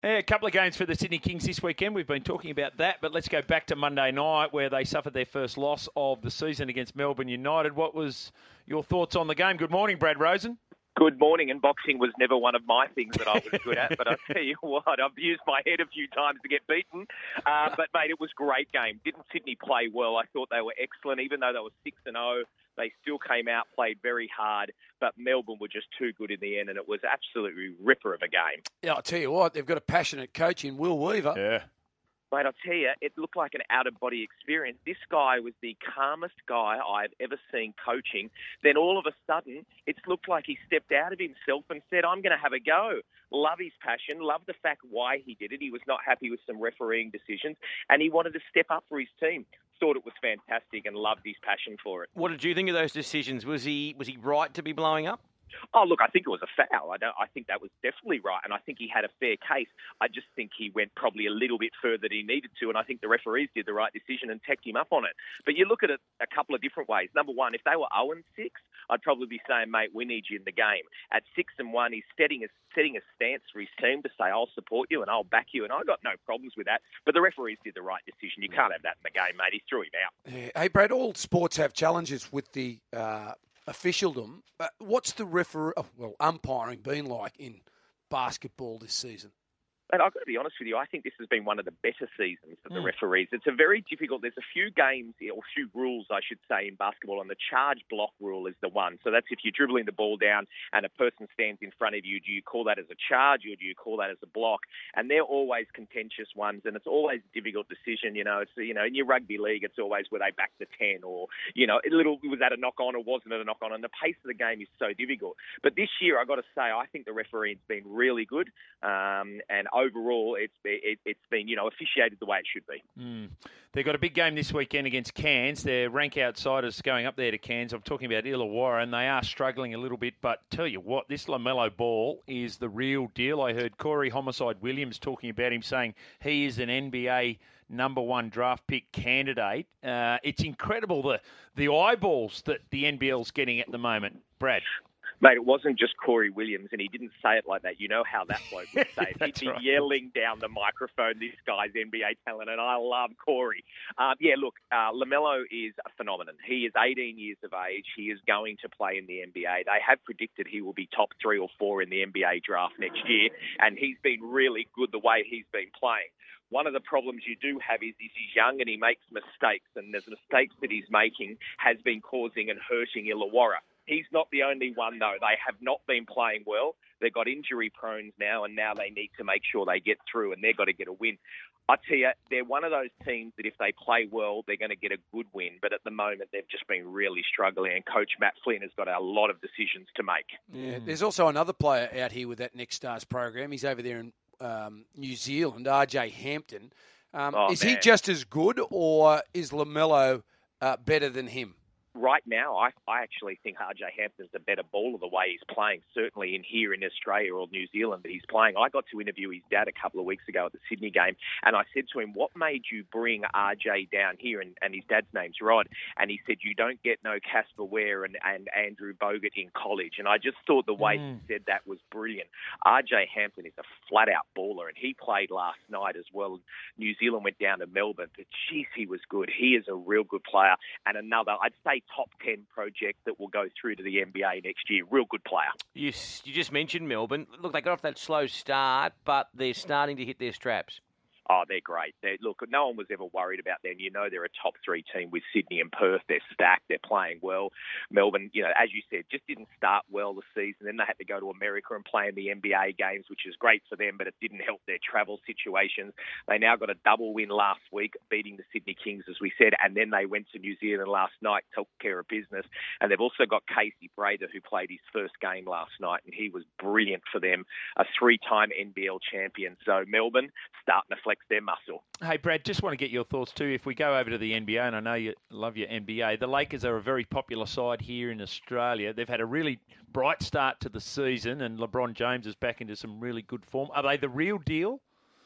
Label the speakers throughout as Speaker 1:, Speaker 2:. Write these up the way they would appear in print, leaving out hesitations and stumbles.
Speaker 1: Yeah, a couple of games for the Sydney Kings this weekend. We've been talking about that, but let's go back to Monday night where they suffered their first loss of the season against Melbourne United. What was your thoughts on the game? Good morning, Brad Rosen.
Speaker 2: Good morning, and boxing was never one of my things that I was good at, but I'll tell you what, I've used my head a few times to get beaten. But, mate, it was a great game. Didn't Sydney play well? I thought they were excellent. Even though they were 6-0, they still came out, played very hard, but Melbourne were just too good in the end, and it was absolutely ripper of a game.
Speaker 3: Yeah, I'll tell you what, they've got a passionate coach in Will Weaver.
Speaker 1: Yeah.
Speaker 2: Mate, I'll tell you, it looked like an out-of-body experience. This guy was the calmest guy I've ever seen coaching. Then all of a sudden, it's looked like he stepped out of himself and said, I'm going to have a go. Love his passion, love the fact why he did it. He was not happy with some refereeing decisions, and he wanted to step up for his team. Thought it was fantastic and loved his passion for it.
Speaker 4: What did you think of those decisions? Was he right to be blowing up?
Speaker 2: Oh, look, I think it was a foul. I think that was definitely right, and I think he had a fair case. I just think he went probably a little bit further than he needed to, and I think the referees did the right decision and teched him up on it. But you look at it a couple of different ways. Number one, if they were 0-6, I'd probably be saying, mate, we need you in the game. At 6-1, he's setting a stance for his team to say, I'll support you and I'll back you, and I got no problems with that. But the referees did the right decision. You can't have that in the game, mate. He threw him out.
Speaker 3: Yeah. Hey, Brad, all sports have challenges with the officialdom. What's the umpiring been like in basketball this season?
Speaker 2: And I've got to be honest with you, I think this has been one of the better seasons for the referees. It's a very difficult, there's a few games, or few rules, I should say, in basketball, and the charge block rule is the one. So that's if you're dribbling the ball down and a person stands in front of you, do you call that as a charge or do you call that as a block? And they're always contentious ones, and it's always a difficult decision. It's, in your rugby league, it's always were they back to 10 or, was that a knock-on or wasn't it a knock-on? And the pace of the game is so difficult. But this year, I've got to say, I think the refereeing's been really good, and overall, it's been officiated the way it should be.
Speaker 1: They've got a big game this weekend against Cairns. They're rank outsiders going up there to Cairns. I'm talking about Illawarra, and they are struggling a little bit. But tell you what, this LaMelo Ball is the real deal. I heard Corey Homicide Williams talking about him, saying he is an NBA number one draft pick candidate. It's incredible the eyeballs that the NBL's getting at the moment. Brad.
Speaker 2: Mate, it wasn't just Corey Williams, and he didn't say it like that. You know how that bloke would say it. He'd be yelling down the microphone, this guy's NBA talent, and I love Corey. LaMelo is a phenomenon. He is 18 years of age. He is going to play in the NBA. They have predicted he will be top 3 or 4 in the NBA draft next year, and he's been really good the way he's been playing. One of the problems you do have is he's young and he makes mistakes, and the mistakes that he's making has been causing and hurting Illawarra. He's not the only one, though. They have not been playing well. They've got injury prone now, and now they need to make sure they get through, and they've got to get a win. I tell you, they're one of those teams that if they play well, they're going to get a good win. But at the moment, they've just been really struggling, and Coach Matt Flynn has got a lot of decisions to make.
Speaker 3: Yeah, there's also another player out here with that Next Stars program. He's over there in New Zealand, RJ Hampton. Is he just as good, or is LaMelo better than him?
Speaker 2: Right now, I actually think RJ Hampton's a better baller the way he's playing, certainly here in Australia or New Zealand that he's playing. I got to interview his dad a couple of weeks ago at the Sydney game, and I said to him, what made you bring RJ down here? And his dad's name's Rod. And he said, you don't get no Casper Ware and Andrew Bogut in college. And I just thought the way he said that was brilliant. RJ Hampton is a flat-out baller, and he played last night as well. New Zealand went down to Melbourne, but geez, he was good. He is a real good player, and another, I'd say, top 10 project that will go through to the NBA next year. Real good player.
Speaker 4: You just mentioned Melbourne. Look, they got off that slow start, but they're starting to hit their straps.
Speaker 2: Oh, they're great. Look, no one was ever worried about them. They're a top 3 team with Sydney and Perth. They're stacked. They're playing well. Melbourne, as you said, just didn't start well the season. Then they had to go to America and play in the NBA games, which is great for them, but it didn't help their travel situations. They now got a double win last week, beating the Sydney Kings, as we said, and then they went to New Zealand last night, took care of business. And they've also got Casey Brader, who played his first game last night, and he was brilliant for them, a 3-time NBL champion. So Melbourne starting to flex their muscle.
Speaker 1: Hey, Brad, just want to get your thoughts too. If we go over to the NBA, and I know you love your NBA, the Lakers are a very popular side here in Australia. They've had a really bright start to the season, and LeBron James is back into some really good form. Are they the real deal?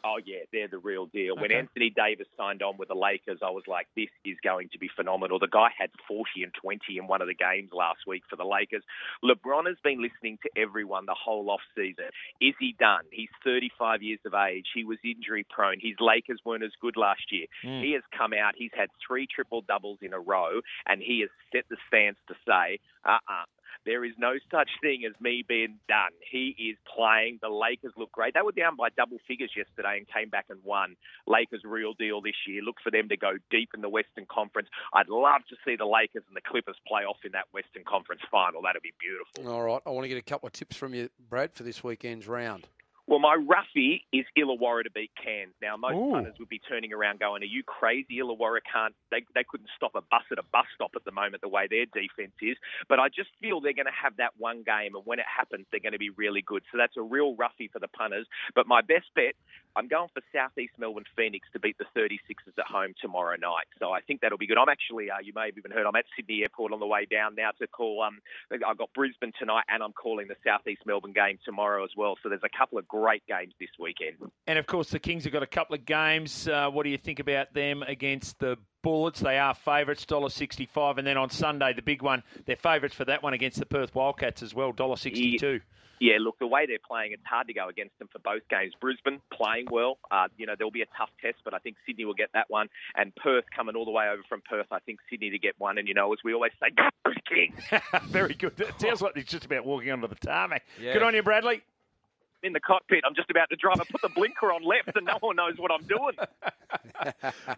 Speaker 2: Oh, yeah, they're the real deal.
Speaker 1: Okay.
Speaker 2: When Anthony Davis signed on with the Lakers, I was like, this is going to be phenomenal. The guy had 40 and 20 in one of the games last week for the Lakers. LeBron has been listening to everyone the whole off-season. Is he done? He's 35 years of age. He was injury-prone. His Lakers weren't as good last year. He has come out. He's had 3 triple-doubles in a row, and he has set the stance to say, there is no such thing as me being done. He is playing. The Lakers look great. They were down by double figures yesterday and came back and won. Lakers real deal this year. Look for them to go deep in the Western Conference. I'd love to see the Lakers and the Clippers play off in that Western Conference final. That'd be beautiful.
Speaker 3: All right. I want to get a couple of tips from you, Brad, for this weekend's round.
Speaker 2: Well, my roughie is Illawarra to beat Cairns. Now, most punters would be turning around going, are you crazy? Illawarra can't, they couldn't stop a bus at a bus stop at the moment, the way their defence is. But I just feel they're going to have that one game, and when it happens, they're going to be really good. So that's a real roughie for the punters. But my best bet, I'm going for Southeast Melbourne Phoenix to beat the 36ers at home tomorrow night. So I think that'll be good. I'm actually, you may have even heard, I'm at Sydney Airport on the way down now to call, I've got Brisbane tonight, and I'm calling the Southeast Melbourne game tomorrow as well. So there's a couple of great games this weekend.
Speaker 1: And, of course, the Kings have got a couple of games. What do you think about them against the Bullets? They are favourites, $1.65. And then on Sunday, the big one, they're favourites for that one against the Perth Wildcats as well, $1.62.
Speaker 2: Yeah, look, the way they're playing, it's hard to go against them for both games. Brisbane playing well. There'll be a tough test, but I think Sydney will get that one. And Perth coming all the way over from Perth, I think Sydney to get one. And, as we always say, go Kings!
Speaker 1: Very good. It sounds like he's just about walking onto the tarmac.
Speaker 4: Yeah.
Speaker 1: Good on you, Bradley.
Speaker 2: In the cockpit, I'm just about to drive. I put the blinker on left and no one knows what I'm doing.